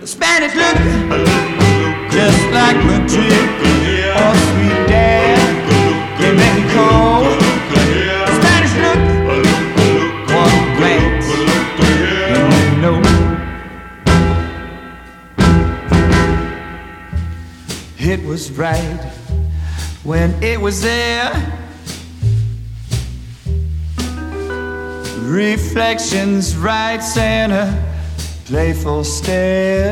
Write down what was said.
Spanish look, just like Madrid or sweet dad in Mexico. Spanish look, one glance, and you know. It was right when it was there. Reflections, right, and a playful stare.